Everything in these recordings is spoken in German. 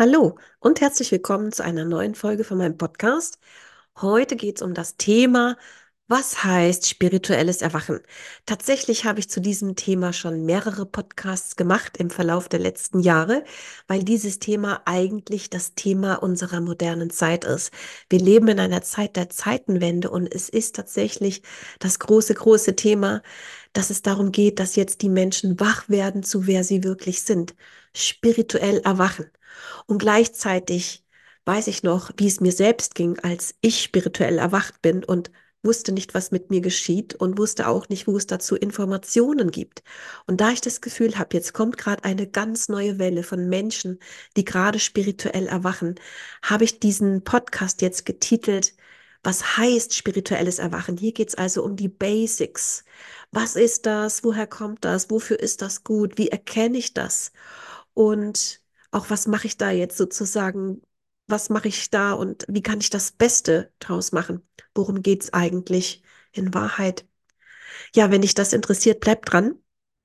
Hallo und herzlich willkommen zu einer neuen Folge von meinem Podcast. Heute geht es um das Thema, was heißt spirituelles Erwachen? Tatsächlich habe ich zu diesem Thema schon mehrere Podcasts gemacht im Verlauf der letzten Jahre, weil dieses Thema eigentlich das Thema unserer modernen Zeit ist. Wir leben in einer Zeit der Zeitenwende und es ist tatsächlich das große Thema, dass es darum geht, dass jetzt die Menschen wach werden zu wer sie wirklich sind, spirituell erwachen. Und gleichzeitig weiß ich noch, wie es mir selbst ging, als ich spirituell erwacht bin und wusste nicht, was mit mir geschieht und wusste auch nicht, wo es dazu Informationen gibt. Und da ich das Gefühl habe, jetzt kommt gerade eine ganz neue Welle von Menschen, die gerade spirituell erwachen, habe ich diesen Podcast jetzt getitelt, was heißt spirituelles Erwachen? Hier geht es also um die Basics. Was ist das? Woher kommt das? Wofür ist das gut? Wie erkenne ich das? Und auch was mache ich da jetzt sozusagen? Was mache ich da und wie kann ich das Beste draus machen? Worum geht es eigentlich in Wahrheit? Ja, wenn dich das interessiert, bleib dran.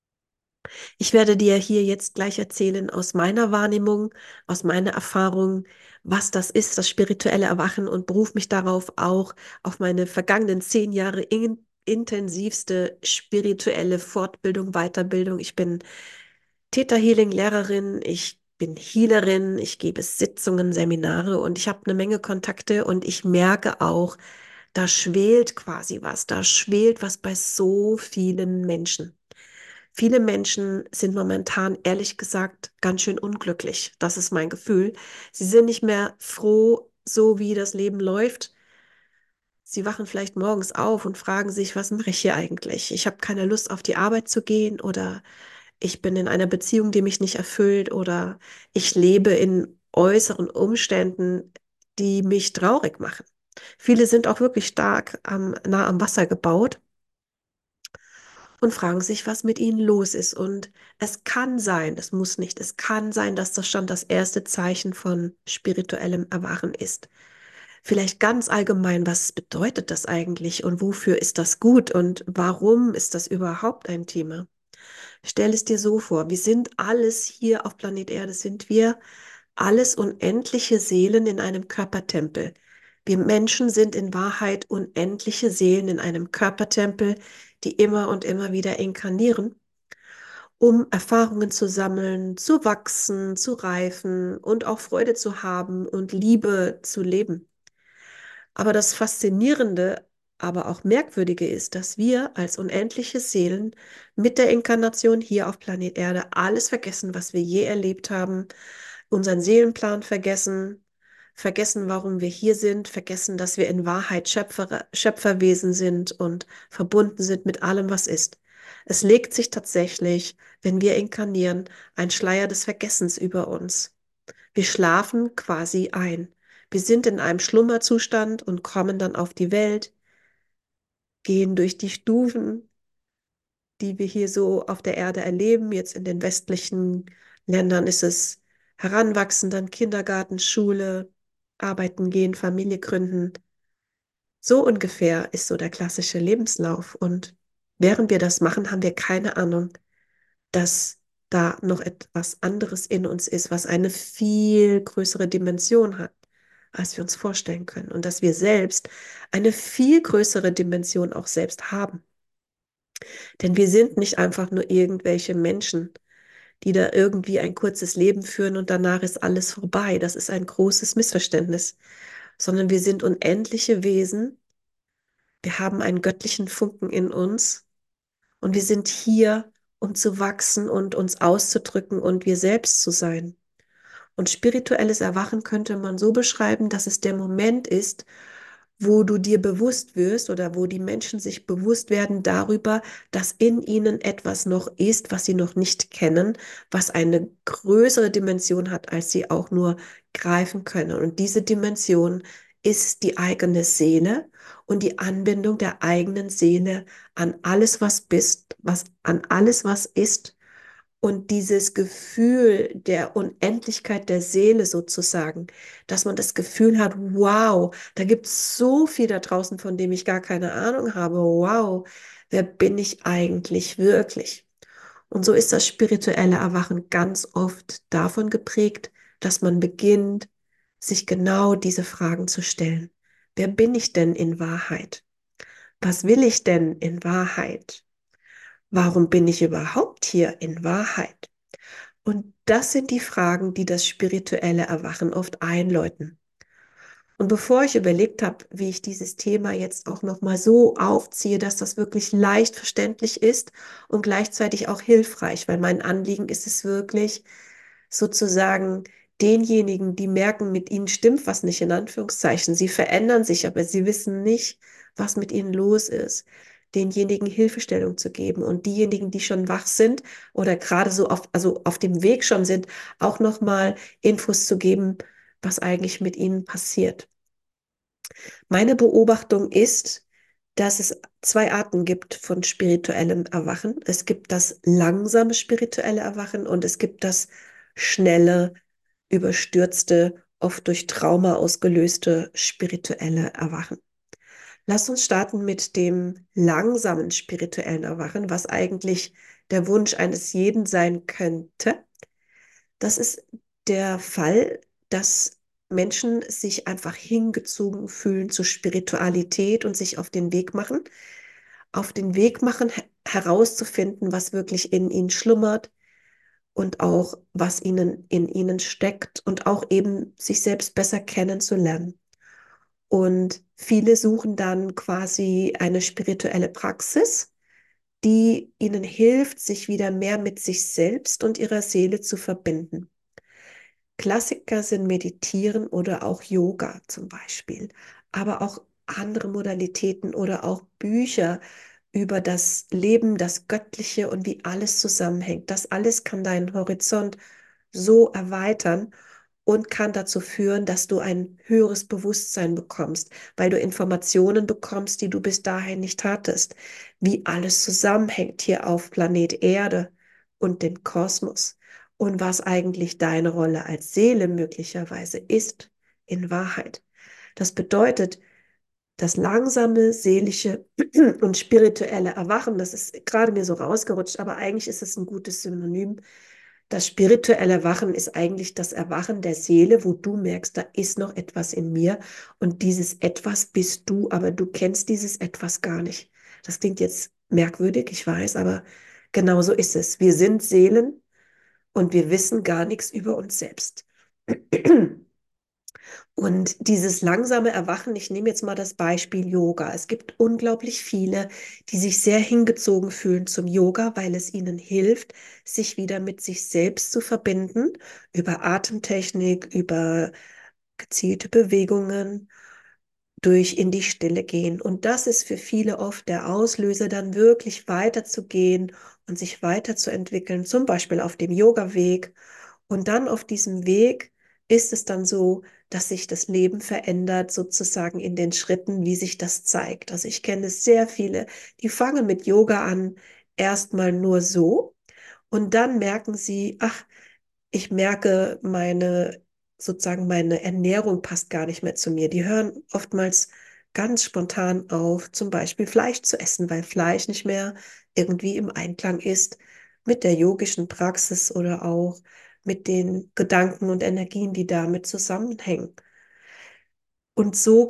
Ich werde dir hier jetzt gleich erzählen aus meiner Wahrnehmung, aus meiner Erfahrung, was das ist, das spirituelle Erwachen und berufe mich darauf auch auf meine vergangenen 10 Jahre intensivste spirituelle Fortbildung, Weiterbildung. Ich bin Theta Healing Lehrerin, ich bin Healerin, ich gebe Sitzungen, Seminare und ich habe eine Menge Kontakte und ich merke auch, da schwelt quasi was, da schwelt was bei so vielen Menschen. Viele Menschen sind momentan, ehrlich gesagt, ganz schön unglücklich. Das ist mein Gefühl. Sie sind nicht mehr froh, so wie das Leben läuft. Sie wachen vielleicht morgens auf und fragen sich, was mache ich hier eigentlich? Ich habe keine Lust, auf die Arbeit zu gehen oder ich bin in einer Beziehung, die mich nicht erfüllt oder ich lebe in äußeren Umständen, die mich traurig machen. Viele sind auch wirklich stark nah am Wasser gebaut und fragen sich, was mit ihnen los ist. Und es kann sein, das muss nicht, es kann sein, dass das schon das erste Zeichen von spirituellem Erwachen ist. Vielleicht ganz allgemein, was bedeutet das eigentlich und wofür ist das gut und warum ist das überhaupt ein Thema? Stell es dir so vor, wir sind alles hier auf Planet Erde, sind wir alles unendliche Seelen in einem Körpertempel. Wir Menschen sind in Wahrheit unendliche Seelen in einem Körpertempel, die immer und immer wieder inkarnieren, um Erfahrungen zu sammeln, zu wachsen, zu reifen und auch Freude zu haben und Liebe zu leben. Aber das Faszinierende, aber auch Merkwürdige ist, dass wir als unendliche Seelen mit der Inkarnation hier auf Planet Erde alles vergessen, was wir je erlebt haben, unseren Seelenplan vergessen, vergessen, warum wir hier sind, vergessen, dass wir in Wahrheit Schöpferwesen sind und verbunden sind mit allem, was ist. Es legt sich tatsächlich, wenn wir inkarnieren, ein Schleier des Vergessens über uns. Wir schlafen quasi ein. Wir sind in einem Schlummerzustand und kommen dann auf die Welt, gehen durch die Stufen, die wir hier so auf der Erde erleben. Jetzt in den westlichen Ländern ist es Heranwachsen, dann Kindergarten, Schule, arbeiten gehen, Familie gründen. So ungefähr ist so der klassische Lebenslauf. Und während wir das machen, haben wir keine Ahnung, dass da noch etwas anderes in uns ist, was eine viel größere Dimension hat, als wir uns vorstellen können. Und dass wir selbst eine viel größere Dimension auch selbst haben. Denn wir sind nicht einfach nur irgendwelche Menschen, die da irgendwie ein kurzes Leben führen und danach ist alles vorbei. Das ist ein großes Missverständnis. Sondern wir sind unendliche Wesen. Wir haben einen göttlichen Funken in uns und wir sind hier, um zu wachsen und uns auszudrücken und wir selbst zu sein. Und spirituelles Erwachen könnte man so beschreiben, dass es der Moment ist, wo du dir bewusst wirst oder wo die Menschen sich bewusst werden darüber, dass in ihnen etwas noch ist, was sie noch nicht kennen, was eine größere Dimension hat, als sie auch nur greifen können. Und diese Dimension ist die eigene Seele und die Anbindung der eigenen Seele an alles, was bist, was an alles, was ist und dieses Gefühl der Unendlichkeit der Seele sozusagen, dass man das Gefühl hat, wow, da gibt es so viel da draußen, von dem ich gar keine Ahnung habe. Wow, wer bin ich eigentlich wirklich? Und so ist das spirituelle Erwachen ganz oft davon geprägt, dass man beginnt, sich genau diese Fragen zu stellen. Wer bin ich denn in Wahrheit? Was will ich denn in Wahrheit? Warum bin ich überhaupt hier in Wahrheit? Und das sind die Fragen, die das spirituelle Erwachen oft einläuten. Und bevor ich überlegt habe, wie ich dieses Thema jetzt auch noch mal so aufziehe, dass das wirklich leicht verständlich ist und gleichzeitig auch hilfreich, weil mein Anliegen ist es wirklich, sozusagen denjenigen, die merken, mit ihnen stimmt was nicht, in Anführungszeichen. Sie verändern sich, aber sie wissen nicht, was mit ihnen los ist, denjenigen Hilfestellung zu geben und diejenigen, die schon wach sind oder gerade so also auf dem Weg schon sind, auch noch mal Infos zu geben, was eigentlich mit ihnen passiert. Meine Beobachtung ist, dass es zwei Arten gibt von spirituellem Erwachen. Es gibt das langsame spirituelle Erwachen und es gibt das schnelle, überstürzte, oft durch Trauma ausgelöste spirituelle Erwachen. Lass uns starten mit dem langsamen spirituellen Erwachen, was eigentlich der Wunsch eines jeden sein könnte. Das ist der Fall, dass Menschen sich einfach hingezogen fühlen zur Spiritualität und sich auf den Weg machen, herauszufinden, was wirklich in ihnen schlummert und auch was ihnen in ihnen steckt und auch eben sich selbst besser kennenzulernen. Und viele suchen dann quasi eine spirituelle Praxis, die ihnen hilft, sich wieder mehr mit sich selbst und ihrer Seele zu verbinden. Klassiker sind Meditieren oder auch Yoga zum Beispiel, aber auch andere Modalitäten oder auch Bücher über das Leben, das Göttliche und wie alles zusammenhängt. Das alles kann deinen Horizont so erweitern und kann dazu führen, dass du ein höheres Bewusstsein bekommst, weil du Informationen bekommst, die du bis dahin nicht hattest, wie alles zusammenhängt hier auf Planet Erde und dem Kosmos und was eigentlich deine Rolle als Seele möglicherweise ist in Wahrheit. Das bedeutet, das langsame, seelische und spirituelle Erwachen, das ist gerade mir so rausgerutscht, aber eigentlich ist es ein gutes Synonym. Das spirituelle Erwachen ist eigentlich das Erwachen der Seele, wo du merkst, da ist noch etwas in mir und dieses Etwas bist du, aber du kennst dieses Etwas gar nicht. Das klingt jetzt merkwürdig, ich weiß, aber genau so ist es. Wir sind Seelen und wir wissen gar nichts über uns selbst. Und dieses langsame Erwachen, ich nehme jetzt mal das Beispiel Yoga. Es gibt unglaublich viele, die sich sehr hingezogen fühlen zum Yoga, weil es ihnen hilft, sich wieder mit sich selbst zu verbinden, über Atemtechnik, über gezielte Bewegungen, durch in die Stille gehen. Und das ist für viele oft der Auslöser, dann wirklich weiterzugehen und sich weiterzuentwickeln, zum Beispiel auf dem Yoga-Weg. Und dann auf diesem Weg ist es dann so, dass sich das Leben verändert, sozusagen in den Schritten, wie sich das zeigt. Also ich kenne sehr viele, die fangen mit Yoga an, erstmal nur so. Und dann merken sie, ach, ich merke, sozusagen meine Ernährung passt gar nicht mehr zu mir. Die hören oftmals ganz spontan auf, zum Beispiel Fleisch zu essen, weil Fleisch nicht mehr irgendwie im Einklang ist mit der yogischen Praxis oder auch mit den Gedanken und Energien, die damit zusammenhängen. Und so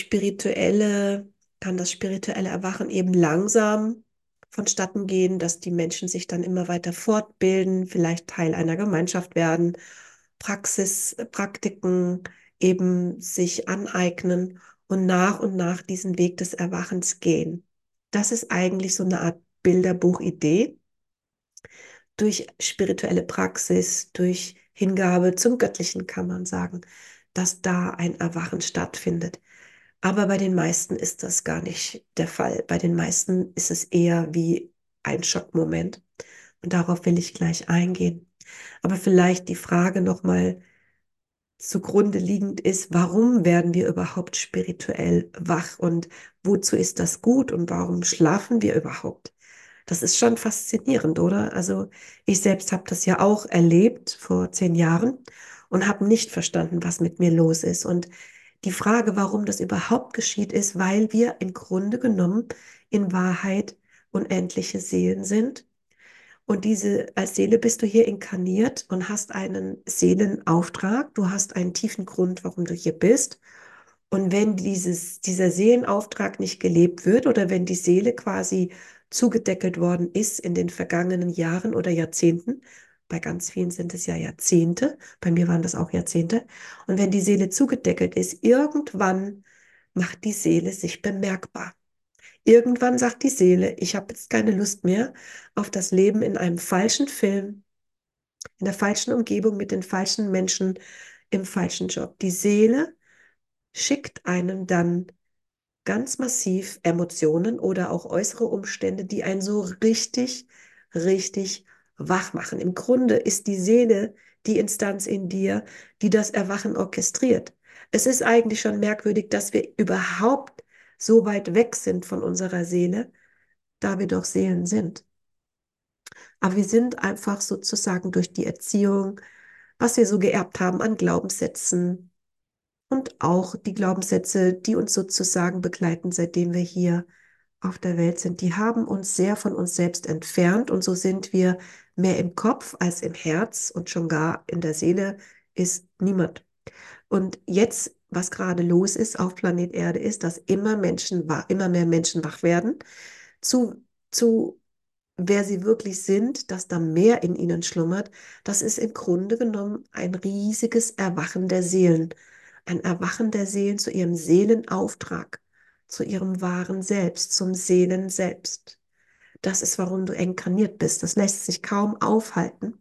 kann das spirituelle Erwachen eben langsam vonstatten gehen, dass die Menschen sich dann immer weiter fortbilden, vielleicht Teil einer Gemeinschaft werden, Praktiken eben sich aneignen und nach diesen Weg des Erwachens gehen. Das ist eigentlich so eine Art Bilderbuchidee durch spirituelle Praxis, durch Hingabe zum Göttlichen kann man sagen, dass da ein Erwachen stattfindet. Aber bei den meisten ist das gar nicht der Fall. Bei den meisten ist es eher wie ein Schockmoment. Und darauf will ich gleich eingehen. Aber vielleicht die Frage nochmal zugrunde liegend ist, warum werden wir überhaupt spirituell wach und wozu ist das gut und warum schlafen wir überhaupt? Das ist schon faszinierend, oder? Also ich selbst habe das ja auch erlebt vor 10 Jahren und habe nicht verstanden, was mit mir los ist. Und die Frage, warum das überhaupt geschieht, ist, weil wir im Grunde genommen in Wahrheit unendliche Seelen sind Und als Seele bist du hier inkarniert und hast einen Seelenauftrag. Du hast einen tiefen Grund, warum du hier bist. Und wenn dieser Seelenauftrag nicht gelebt wird oder wenn die Seele quasi zugedeckelt worden ist in den vergangenen Jahren oder Jahrzehnten, bei ganz vielen sind es ja Jahrzehnte, bei mir waren das auch Jahrzehnte, und wenn die Seele zugedeckelt ist, irgendwann macht die Seele sich bemerkbar. Irgendwann sagt die Seele, ich habe jetzt keine Lust mehr auf das Leben in einem falschen Film, in der falschen Umgebung mit den falschen Menschen, im falschen Job. Die Seele schickt einem dann ganz massiv Emotionen oder auch äußere Umstände, die einen so richtig, richtig wach machen. Im Grunde ist die Seele die Instanz in dir, die das Erwachen orchestriert. Es ist eigentlich schon merkwürdig, dass wir überhaupt so weit weg sind von unserer Seele, da wir doch Seelen sind. Aber wir sind einfach sozusagen durch die Erziehung, was wir so geerbt haben an Glaubenssätzen und auch die Glaubenssätze, die uns sozusagen begleiten, seitdem wir hier auf der Welt sind, die haben uns sehr von uns selbst entfernt und so sind wir mehr im Kopf als im Herz und schon gar in der Seele ist niemand. Und jetzt, was gerade los ist auf Planet Erde, ist, dass immer mehr Menschen wach werden zu wer sie wirklich sind, dass da mehr in ihnen schlummert. Das ist im Grunde genommen ein riesiges Erwachen der Seelen. Ein Erwachen der Seelen zu ihrem Seelenauftrag, zu ihrem wahren Selbst, zum Seelen selbst. Das ist, warum du inkarniert bist. Das lässt sich kaum aufhalten.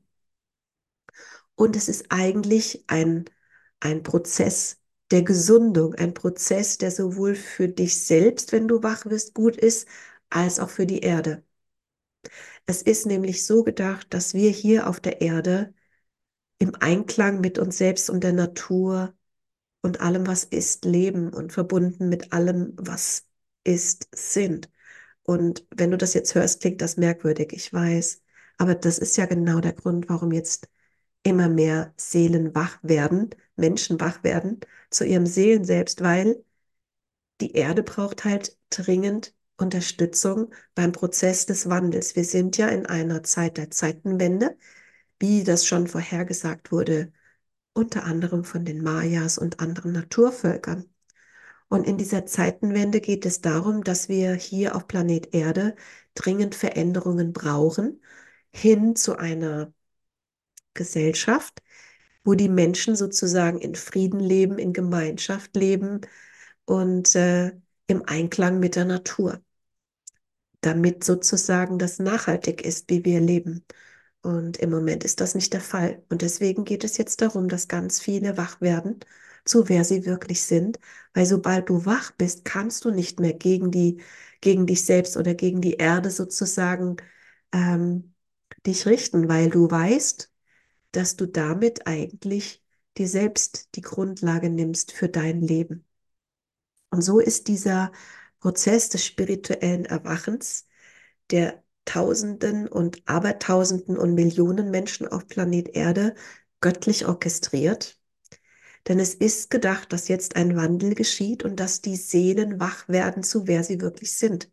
Und es ist eigentlich ein Prozess der Gesundung, ein Prozess, der sowohl für dich selbst, wenn du wach wirst, gut ist, als auch für die Erde. Es ist nämlich so gedacht, dass wir hier auf der Erde im Einklang mit uns selbst und der Natur und allem, was ist, leben und verbunden mit allem, was ist, sind. Und wenn du das jetzt hörst, klingt das merkwürdig, ich weiß. Aber das ist ja genau der Grund, warum jetzt immer mehr Seelen wach werden, Menschen wach werden zu ihrem Seelen selbst, weil die Erde braucht halt dringend Unterstützung beim Prozess des Wandels. Wir sind ja in einer Zeit der Zeitenwende, wie das schon vorhergesagt wurde, unter anderem von den Mayas und anderen Naturvölkern. Und in dieser Zeitenwende geht es darum, dass wir hier auf Planet Erde dringend Veränderungen brauchen, hin zu einer Gesellschaft, wo die Menschen sozusagen in Frieden leben, in Gemeinschaft leben und im Einklang mit der Natur, damit sozusagen das nachhaltig ist, wie wir leben. Und im Moment ist das nicht der Fall. Und deswegen geht es jetzt darum, dass ganz viele wach werden, zu wer sie wirklich sind. Weil sobald du wach bist, kannst du nicht mehr gegen dich selbst oder gegen die Erde sozusagen ähm, dich richten, weil du weißt, dass du damit eigentlich dir selbst die Grundlage nimmst für dein Leben. Und so ist dieser Prozess des spirituellen Erwachens, der Tausenden und Abertausenden und Millionen Menschen auf Planet Erde göttlich orchestriert. Denn es ist gedacht, dass jetzt ein Wandel geschieht und dass die Seelen wach werden zu wer sie wirklich sind.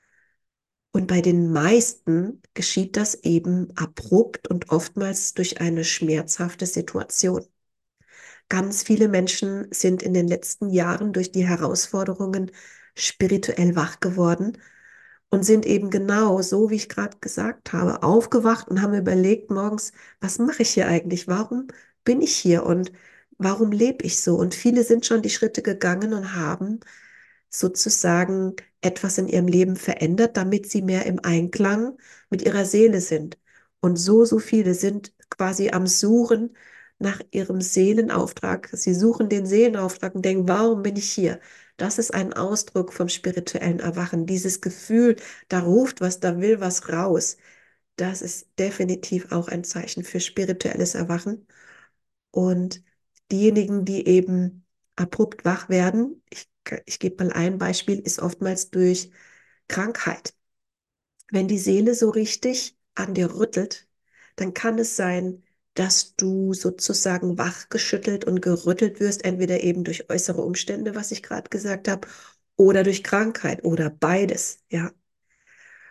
Und bei den meisten geschieht das eben abrupt und oftmals durch eine schmerzhafte Situation. Ganz viele Menschen sind in den letzten Jahren durch die Herausforderungen spirituell wach geworden und sind eben genau so, wie ich gerade gesagt habe, aufgewacht und haben überlegt morgens, was mache ich hier eigentlich? Warum bin ich hier und warum lebe ich so? Und viele sind schon die Schritte gegangen und haben sozusagen etwas in ihrem Leben verändert, damit sie mehr im Einklang mit ihrer Seele sind. Und so viele sind quasi am Suchen nach ihrem Seelenauftrag. Sie suchen den Seelenauftrag und denken, warum bin ich hier? Das ist ein Ausdruck vom spirituellen Erwachen. Dieses Gefühl, da ruft was, da will was raus. Das ist definitiv auch ein Zeichen für spirituelles Erwachen. Und diejenigen, die eben abrupt wach werden, ich gebe mal ein Beispiel, ist oftmals durch Krankheit. Wenn die Seele so richtig an dir rüttelt, dann kann es sein, dass du sozusagen wachgeschüttelt und gerüttelt wirst, entweder eben durch äußere Umstände, was ich gerade gesagt habe, oder durch Krankheit oder beides, ja.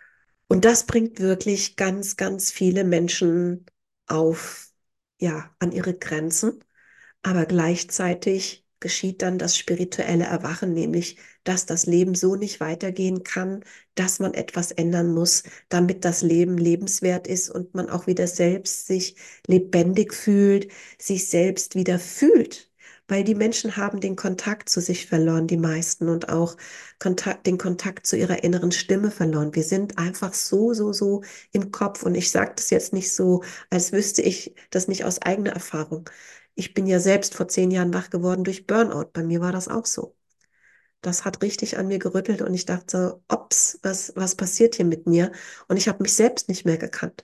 Und das bringt wirklich ganz, ganz viele Menschen auf, ja, an ihre Grenzen. Aber gleichzeitig geschieht dann das spirituelle Erwachen, nämlich, dass das Leben so nicht weitergehen kann, dass man etwas ändern muss, damit das Leben lebenswert ist und man auch wieder selbst sich lebendig fühlt, sich selbst wieder fühlt. Weil die Menschen haben den Kontakt zu sich verloren, die meisten, und auch den Kontakt zu ihrer inneren Stimme verloren. Wir sind einfach so, so, so im Kopf. Und ich sage das jetzt nicht so, als wüsste ich das nicht aus eigener Erfahrung. Ich bin ja selbst vor 10 Jahren wach geworden durch Burnout. Bei mir war das auch so. Das hat richtig an mir gerüttelt und ich dachte, ups, was passiert hier mit mir? Und ich habe mich selbst nicht mehr gekannt.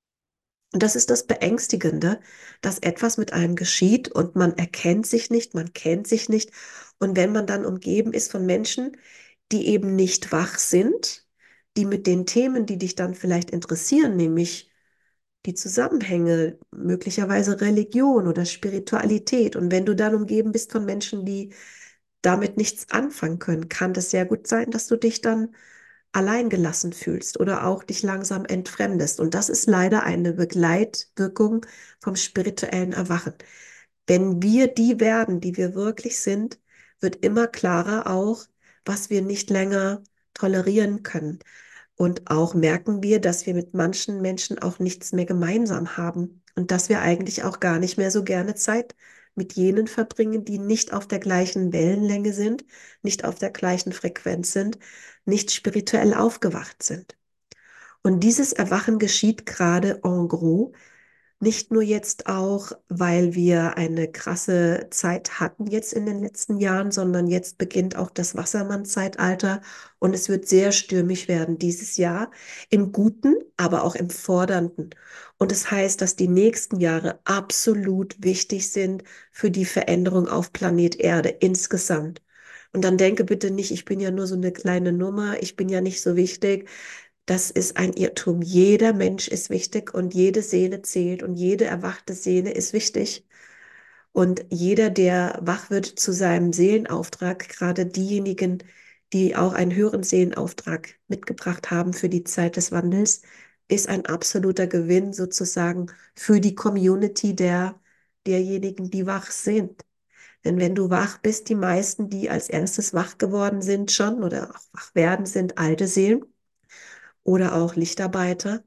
Und das ist das Beängstigende, dass etwas mit einem geschieht und man erkennt sich nicht, man kennt sich nicht. Und wenn man dann umgeben ist von Menschen, die eben nicht wach sind, die mit den Themen, die dich dann vielleicht interessieren, nämlich die Zusammenhänge, möglicherweise Religion oder Spiritualität. Und wenn du dann umgeben bist von Menschen, die damit nichts anfangen können, kann das sehr gut sein, dass du dich dann allein gelassen fühlst oder auch dich langsam entfremdest. Und das ist leider eine Begleitwirkung vom spirituellen Erwachen. Wenn wir die werden, die wir wirklich sind, wird immer klarer auch, was wir nicht länger tolerieren können. Und auch merken wir, dass wir mit manchen Menschen auch nichts mehr gemeinsam haben und dass wir eigentlich auch gar nicht mehr so gerne Zeit mit jenen verbringen, die nicht auf der gleichen Wellenlänge sind, nicht auf der gleichen Frequenz sind, nicht spirituell aufgewacht sind. Und dieses Erwachen geschieht gerade en gros, nicht nur jetzt auch, weil wir eine krasse Zeit hatten jetzt in den letzten Jahren, sondern jetzt beginnt auch das Wassermann-Zeitalter und es wird sehr stürmisch werden dieses Jahr, im Guten, aber auch im Fordernden. Und es heißt, dass die nächsten Jahre absolut wichtig sind für die Veränderung auf Planet Erde insgesamt. Und dann denke bitte nicht, ich bin ja nur so eine kleine Nummer, ich bin ja nicht so wichtig. Das ist ein Irrtum. Jeder Mensch ist wichtig und jede Seele zählt und jede erwachte Seele ist wichtig. Und jeder, der wach wird zu seinem Seelenauftrag, gerade diejenigen, die auch einen höheren Seelenauftrag mitgebracht haben für die Zeit des Wandels, ist ein absoluter Gewinn sozusagen für die Community derjenigen, die wach sind. Denn wenn du wach bist, die meisten, die als erstes wach geworden sind schon oder auch wach werden, sind alte Seelen oder auch Lichtarbeiter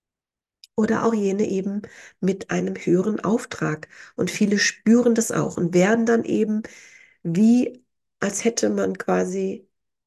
oder auch jene eben mit einem höheren Auftrag. Und viele spüren das auch und werden dann eben wie, als hätte man quasi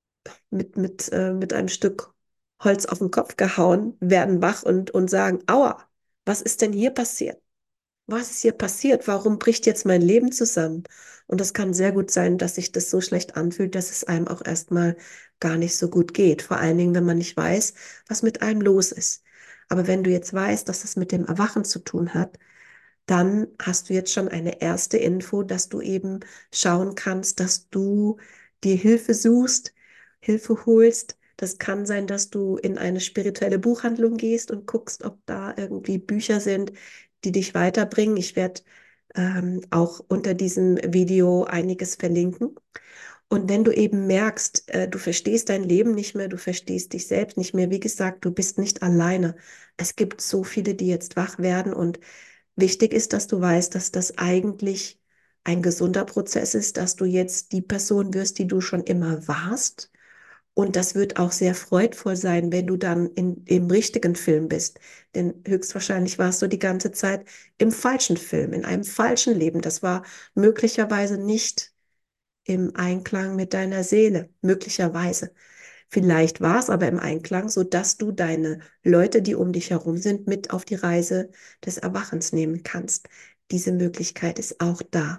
mit einem Stück Holz auf den Kopf gehauen, werden wach und sagen, aua, was ist denn hier passiert? Was ist hier passiert? Warum bricht jetzt mein Leben zusammen? Und das kann sehr gut sein, dass sich das so schlecht anfühlt, dass es einem auch erstmal gar nicht so gut geht. Vor allen Dingen, wenn man nicht weiß, was mit einem los ist. Aber wenn du jetzt weißt, dass es mit dem Erwachen zu tun hat, dann hast du jetzt schon eine erste Info, dass du eben schauen kannst, dass du dir Hilfe suchst, Hilfe holst. Das kann sein, dass du in eine spirituelle Buchhandlung gehst und guckst, ob da irgendwie Bücher sind, die dich weiterbringen. Ich werde auch unter diesem Video einiges verlinken. Und wenn du eben merkst, du verstehst dein Leben nicht mehr, du verstehst dich selbst nicht mehr, wie gesagt, du bist nicht alleine. Es gibt so viele, die jetzt wach werden und wichtig ist, dass du weißt, dass das eigentlich ein gesunder Prozess ist, dass du jetzt die Person wirst, die du schon immer warst. Und das wird auch sehr freudvoll sein, wenn du dann im richtigen Film bist. Denn höchstwahrscheinlich warst du die ganze Zeit im falschen Film, in einem falschen Leben. Das war möglicherweise nicht im Einklang mit deiner Seele, möglicherweise. Vielleicht war es aber im Einklang, sodass du deine Leute, die um dich herum sind, mit auf die Reise des Erwachens nehmen kannst. Diese Möglichkeit ist auch da.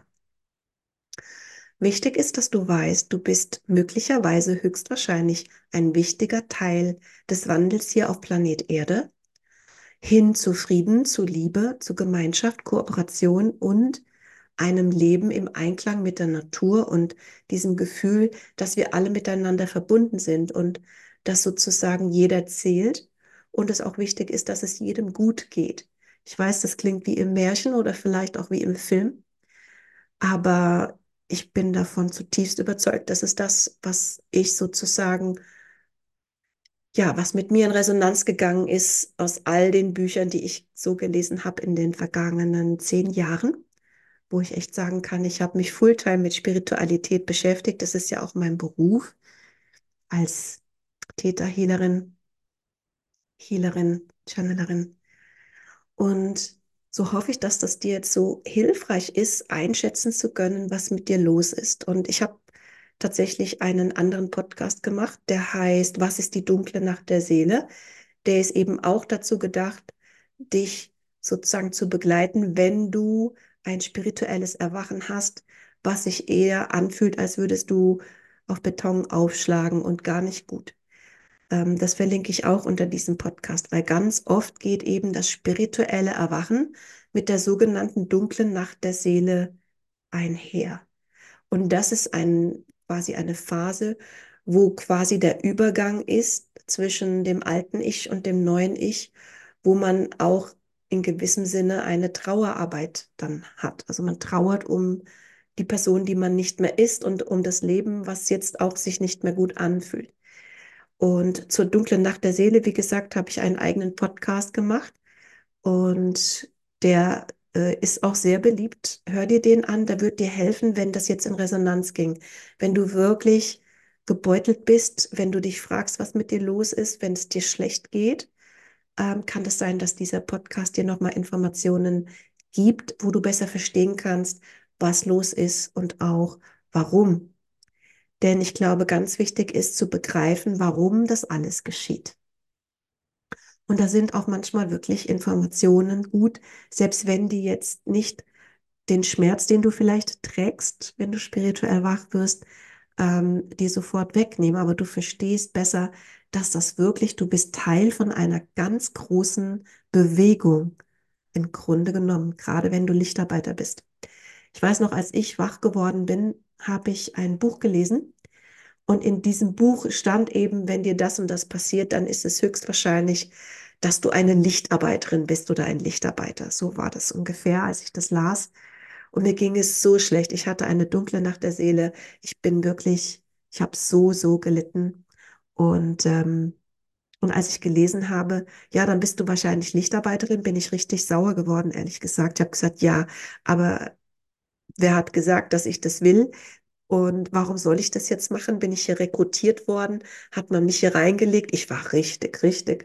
Wichtig ist, dass du weißt, du bist möglicherweise höchstwahrscheinlich ein wichtiger Teil des Wandels hier auf Planet Erde hin zu Frieden, zu Liebe, zu Gemeinschaft, Kooperation und einem Leben im Einklang mit der Natur und diesem Gefühl, dass wir alle miteinander verbunden sind und dass sozusagen jeder zählt und es auch wichtig ist, dass es jedem gut geht. Ich weiß, das klingt wie im Märchen oder vielleicht auch wie im Film, aber ich bin davon zutiefst überzeugt. Das ist das, was ich sozusagen ja, was mit mir in Resonanz gegangen ist aus all den Büchern, die ich so gelesen habe in den vergangenen 10 Jahren, wo ich echt sagen kann, ich habe mich Fulltime mit Spiritualität beschäftigt. Das ist ja auch mein Beruf als Theta-Healerin, Healerin, Channelerin. Und so hoffe ich, dass das dir jetzt so hilfreich ist, einschätzen zu können, was mit dir los ist. Und ich habe tatsächlich einen anderen Podcast gemacht, der heißt Was ist die dunkle Nacht der Seele? Der ist eben auch dazu gedacht, dich sozusagen zu begleiten, wenn du ein spirituelles Erwachen hast, was sich eher anfühlt, als würdest du auf Beton aufschlagen und gar nicht gut. Das verlinke ich auch unter diesem Podcast, weil ganz oft geht eben das spirituelle Erwachen mit der sogenannten dunklen Nacht der Seele einher. Und das ist quasi eine Phase, wo quasi der Übergang ist zwischen dem alten Ich und dem neuen Ich, wo man auch in gewissem Sinne eine Trauerarbeit dann hat. Also man trauert um die Person, die man nicht mehr ist und um das Leben, was jetzt auch sich nicht mehr gut anfühlt. Und zur dunklen Nacht der Seele, wie gesagt, habe ich einen eigenen Podcast gemacht und der ist auch sehr beliebt. Hör dir den an, der wird dir helfen, wenn das jetzt in Resonanz ging. Wenn du wirklich gebeutelt bist, wenn du dich fragst, was mit dir los ist, wenn es dir schlecht geht, kann es sein, dass dieser Podcast dir nochmal Informationen gibt, wo du besser verstehen kannst, was los ist und auch warum. Denn ich glaube, ganz wichtig ist zu begreifen, warum das alles geschieht. Und da sind auch manchmal wirklich Informationen gut, selbst wenn die jetzt nicht den Schmerz, den du vielleicht trägst, wenn du spirituell wach wirst, dir sofort wegnehmen. Aber du verstehst besser, dass das wirklich, du bist Teil von einer ganz großen Bewegung im Grunde genommen, gerade wenn du Lichtarbeiter bist. Ich weiß noch, als ich wach geworden bin, habe ich ein Buch gelesen und in diesem Buch stand eben, wenn dir das und das passiert, dann ist es höchstwahrscheinlich, dass du eine Lichtarbeiterin bist oder ein Lichtarbeiter. So war das ungefähr, als ich das las. Und mir ging es so schlecht. Ich hatte eine dunkle Nacht der Seele. Ich bin wirklich, ich habe so gelitten. Und, ähm, und als ich gelesen habe, ja, dann bist du wahrscheinlich Lichtarbeiterin, bin ich richtig sauer geworden, ehrlich gesagt. Ich habe gesagt, ja, aber wer hat gesagt, dass ich das will? Und warum soll ich das jetzt machen? Bin ich hier rekrutiert worden? Hat man mich hier reingelegt? Ich war richtig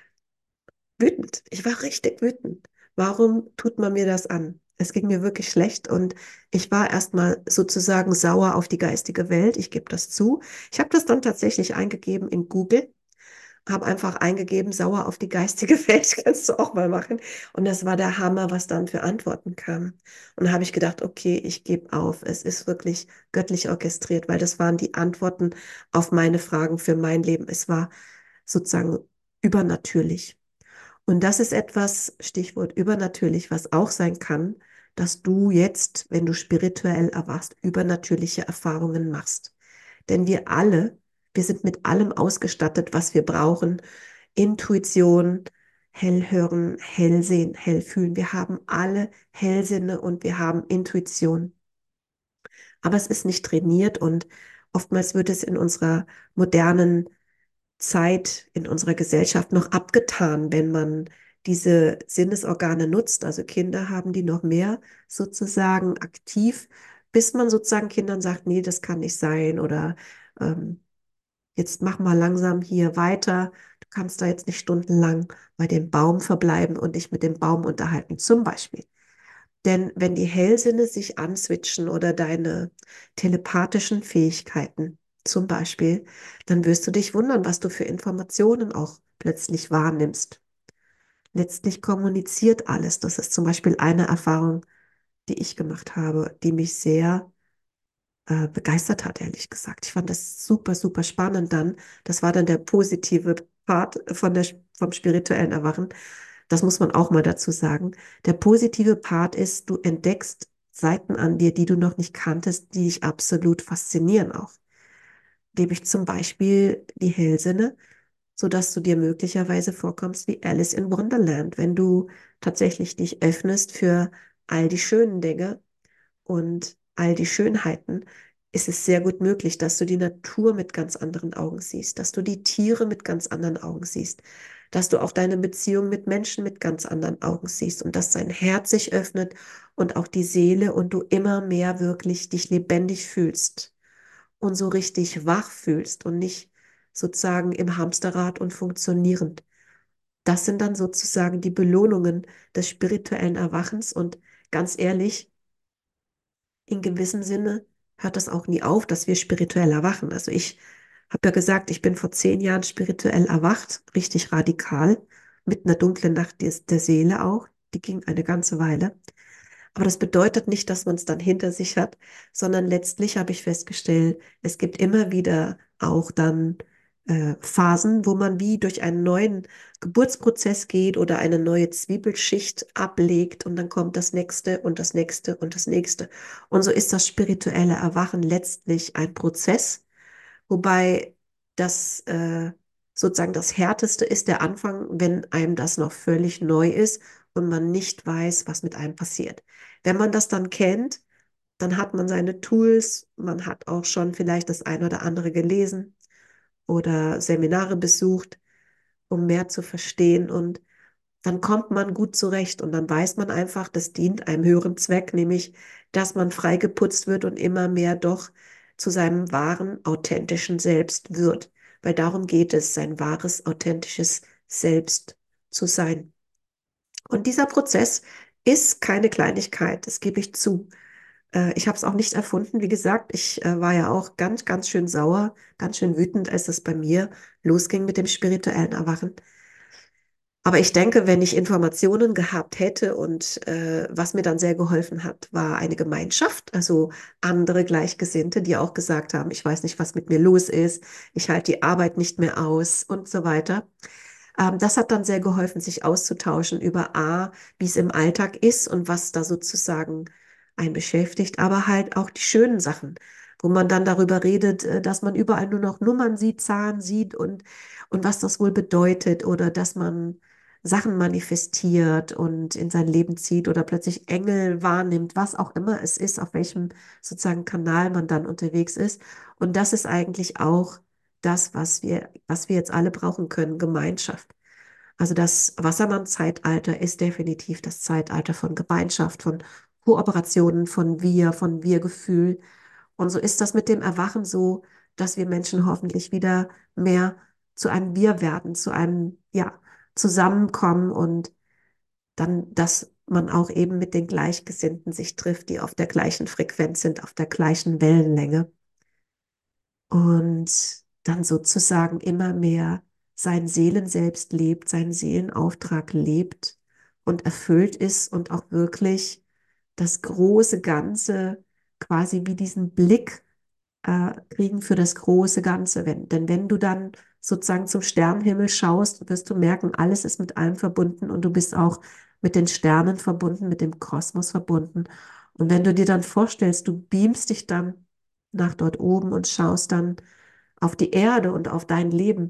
wütend. Ich war richtig wütend. Warum tut man mir das an? Es ging mir wirklich schlecht und ich war erstmal sozusagen sauer auf die geistige Welt. Ich gebe das zu. Ich habe das dann tatsächlich eingegeben in Google, habe einfach eingegeben, sauer auf die geistige Welt, kannst du auch mal machen. Und das war der Hammer, was dann für Antworten kam. Und da habe ich gedacht, okay, ich gebe auf. Es ist wirklich göttlich orchestriert, weil das waren die Antworten auf meine Fragen für mein Leben. Es war sozusagen übernatürlich. Und das ist etwas, Stichwort übernatürlich, was auch sein kann, dass du jetzt, wenn du spirituell erwachst, übernatürliche Erfahrungen machst. Denn wir sind mit allem ausgestattet, was wir brauchen. Intuition, Hellhören, Hellsehen, Hellfühlen. Wir haben alle Hellsinne und wir haben Intuition. Aber es ist nicht trainiert und oftmals wird es in unserer modernen Zeit in unserer Gesellschaft noch abgetan, wenn man diese Sinnesorgane nutzt. Also Kinder haben die noch mehr sozusagen aktiv, bis man sozusagen Kindern sagt, nee, das kann nicht sein oder ähm, jetzt mach mal langsam hier weiter. Du kannst da jetzt nicht stundenlang bei dem Baum verbleiben und dich mit dem Baum unterhalten, zum Beispiel. Denn wenn die Hellsinne sich answitchen oder deine telepathischen Fähigkeiten zum Beispiel, dann wirst du dich wundern, was du für Informationen auch plötzlich wahrnimmst. Letztlich kommuniziert alles. Das ist zum Beispiel eine Erfahrung, die ich gemacht habe, die mich sehr begeistert hat, ehrlich gesagt. Ich fand das super spannend dann. Das war dann der positive Part vom spirituellen Erwachen. Das muss man auch mal dazu sagen. Der positive Part ist, du entdeckst Seiten an dir, die du noch nicht kanntest, die dich absolut faszinieren auch. Nämlich zum Beispiel die Hellsinne, sodass du dir möglicherweise vorkommst wie Alice in Wonderland, wenn du tatsächlich dich öffnest für all die schönen Dinge und all die Schönheiten, ist es sehr gut möglich, dass du die Natur mit ganz anderen Augen siehst, dass du die Tiere mit ganz anderen Augen siehst, dass du auch deine Beziehung mit Menschen mit ganz anderen Augen siehst und dass dein Herz sich öffnet und auch die Seele und du immer mehr wirklich dich lebendig fühlst und so richtig wach fühlst und nicht sozusagen im Hamsterrad und funktionierend. Das sind dann sozusagen die Belohnungen des spirituellen Erwachens und ganz ehrlich, in gewissem Sinne hört das auch nie auf, dass wir spirituell erwachen. Also ich habe ja gesagt, ich bin vor 10 Jahren spirituell erwacht, richtig radikal, mit einer dunklen Nacht der Seele auch. Die ging eine ganze Weile. Aber das bedeutet nicht, dass man es dann hinter sich hat, sondern letztlich habe ich festgestellt, es gibt immer wieder auch dann Phasen, wo man wie durch einen neuen Geburtsprozess geht oder eine neue Zwiebelschicht ablegt und dann kommt das nächste und das nächste und das nächste. Und so ist das spirituelle Erwachen letztlich ein Prozess, wobei das sozusagen das Härteste ist der Anfang, wenn einem das noch völlig neu ist und man nicht weiß, was mit einem passiert. Wenn man das dann kennt, dann hat man seine Tools, man hat auch schon vielleicht das ein oder andere gelesen oder Seminare besucht, um mehr zu verstehen und dann kommt man gut zurecht und dann weiß man einfach, das dient einem höheren Zweck, nämlich, dass man freigeputzt wird und immer mehr doch zu seinem wahren, authentischen Selbst wird. Weil darum geht es, sein wahres, authentisches Selbst zu sein. Und dieser Prozess ist keine Kleinigkeit, das gebe ich zu. Ich habe es auch nicht erfunden. Wie gesagt, ich war ja auch ganz, ganz schön sauer, ganz schön wütend, als es bei mir losging mit dem spirituellen Erwachen. Aber ich denke, wenn ich Informationen gehabt hätte und was mir dann sehr geholfen hat, war eine Gemeinschaft, also andere Gleichgesinnte, die auch gesagt haben, ich weiß nicht, was mit mir los ist, ich halte die Arbeit nicht mehr aus und so weiter. Das hat dann sehr geholfen, sich auszutauschen über A, wie es im Alltag ist und was da sozusagen einen beschäftigt, aber halt auch die schönen Sachen, wo man dann darüber redet, dass man überall nur noch Nummern sieht, Zahlen sieht und was das wohl bedeutet oder dass man Sachen manifestiert und in sein Leben zieht oder plötzlich Engel wahrnimmt, was auch immer es ist, auf welchem sozusagen Kanal man dann unterwegs ist. Und das ist eigentlich auch das, was wir jetzt alle brauchen können, Gemeinschaft. Also das Wassermann-Zeitalter ist definitiv das Zeitalter von Gemeinschaft, von Kooperationen, von Wir-Gefühl. Und so ist das mit dem Erwachen so, dass wir Menschen hoffentlich wieder mehr zu einem Wir werden, zu einem, ja, Zusammenkommen und dann, dass man auch eben mit den Gleichgesinnten sich trifft, die auf der gleichen Frequenz sind, auf der gleichen Wellenlänge und dann sozusagen immer mehr sein Seelenselbst lebt, seinen Seelenauftrag lebt und erfüllt ist und auch wirklich das große Ganze quasi wie diesen Blick kriegen für das große Ganze. Denn wenn du dann sozusagen zum Sternenhimmel schaust, wirst du merken, alles ist mit allem verbunden und du bist auch mit den Sternen verbunden, mit dem Kosmos verbunden. Und wenn du dir dann vorstellst, du beamst dich dann nach dort oben und schaust dann auf die Erde und auf dein Leben,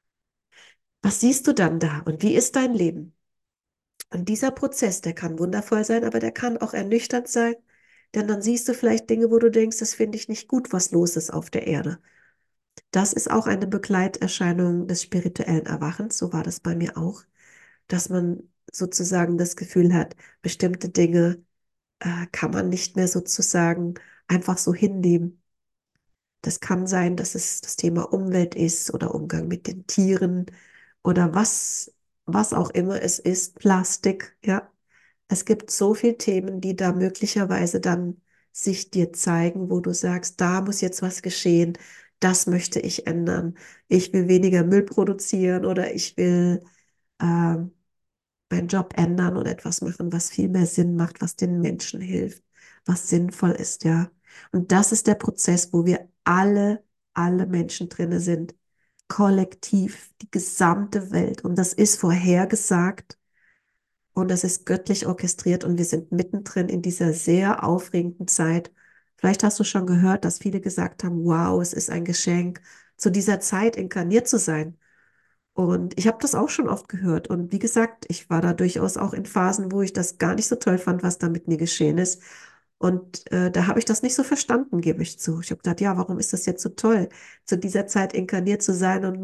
was siehst du dann da und wie ist dein Leben? Und dieser Prozess, der kann wundervoll sein, aber der kann auch ernüchternd sein, denn dann siehst du vielleicht Dinge, wo du denkst, das finde ich nicht gut, was los ist auf der Erde. Das ist auch eine Begleiterscheinung des spirituellen Erwachens, so war das bei mir auch, dass man sozusagen das Gefühl hat, bestimmte Dinge kann man nicht mehr sozusagen einfach so hinnehmen. Das kann sein, dass es das Thema Umwelt ist oder Umgang mit den Tieren oder was auch immer es ist, Plastik, ja. Es gibt so viele Themen, die da möglicherweise dann sich dir zeigen, wo du sagst, da muss jetzt was geschehen, das möchte ich ändern. Ich will weniger Müll produzieren oder ich will ähm, meinen Job ändern und etwas machen, was viel mehr Sinn macht, was den Menschen hilft, was sinnvoll ist, ja. Und das ist der Prozess, wo wir alle Menschen drinne sind, kollektiv, die gesamte Welt. Und das ist vorhergesagt und das ist göttlich orchestriert und wir sind mittendrin in dieser sehr aufregenden Zeit. Vielleicht hast du schon gehört, dass viele gesagt haben, wow, es ist ein Geschenk, zu dieser Zeit inkarniert zu sein. Und ich habe das auch schon oft gehört. Und wie gesagt, ich war da durchaus auch in Phasen, wo ich das gar nicht so toll fand, was da mit mir geschehen ist. Und da habe ich das nicht so verstanden, gebe ich zu. Ich habe gedacht, ja, warum ist das jetzt so toll, zu dieser Zeit inkarniert zu sein und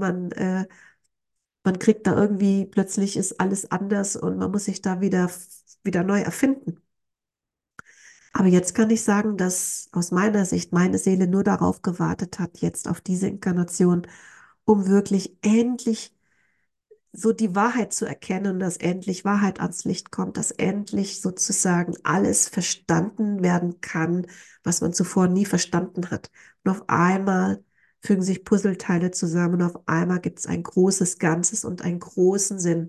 man kriegt da irgendwie, plötzlich ist alles anders und man muss sich da wieder neu erfinden. Aber jetzt kann ich sagen, dass aus meiner Sicht meine Seele nur darauf gewartet hat, jetzt auf diese Inkarnation, um wirklich endlich so die Wahrheit zu erkennen, dass endlich Wahrheit ans Licht kommt, dass endlich sozusagen alles verstanden werden kann, was man zuvor nie verstanden hat. Und auf einmal fügen sich Puzzleteile zusammen und auf einmal gibt es ein großes Ganzes und einen großen Sinn.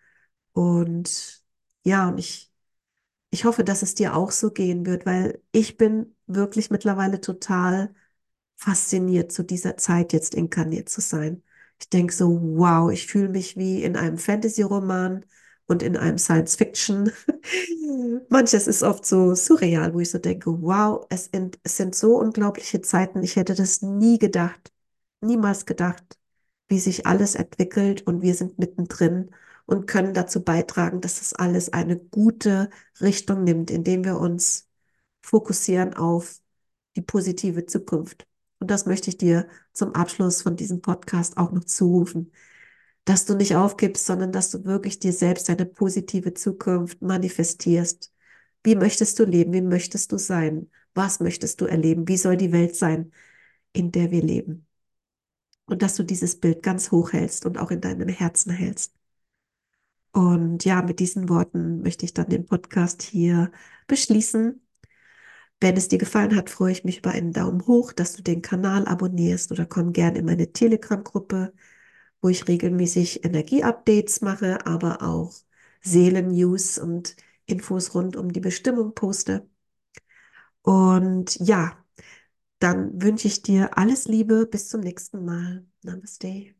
Und ja, ich hoffe, dass es dir auch so gehen wird, weil ich bin wirklich mittlerweile total fasziniert, zu dieser Zeit jetzt inkarniert zu sein. Ich denke so, wow, ich fühle mich wie in einem Fantasy-Roman und in einem Science-Fiction. Manches ist oft so surreal, wo ich so denke, wow, es sind so unglaubliche Zeiten. Ich hätte das nie gedacht, niemals gedacht, wie sich alles entwickelt und wir sind mittendrin und können dazu beitragen, dass das alles eine gute Richtung nimmt, indem wir uns fokussieren auf die positive Zukunft. Und das möchte ich dir zum Abschluss von diesem Podcast auch noch zurufen, dass du nicht aufgibst, sondern dass du wirklich dir selbst eine positive Zukunft manifestierst. Wie möchtest du leben? Wie möchtest du sein? Was möchtest du erleben? Wie soll die Welt sein, in der wir leben? Und dass du dieses Bild ganz hoch hältst und auch in deinem Herzen hältst. Und ja, mit diesen Worten möchte ich dann den Podcast hier beschließen. Wenn es dir gefallen hat, freue ich mich über einen Daumen hoch, dass du den Kanal abonnierst oder komm gern in meine Telegram-Gruppe, wo ich regelmäßig Energie-Updates mache, aber auch Seelen-News und Infos rund um die Bestimmung poste. Und ja, dann wünsche ich dir alles Liebe, bis zum nächsten Mal. Namaste.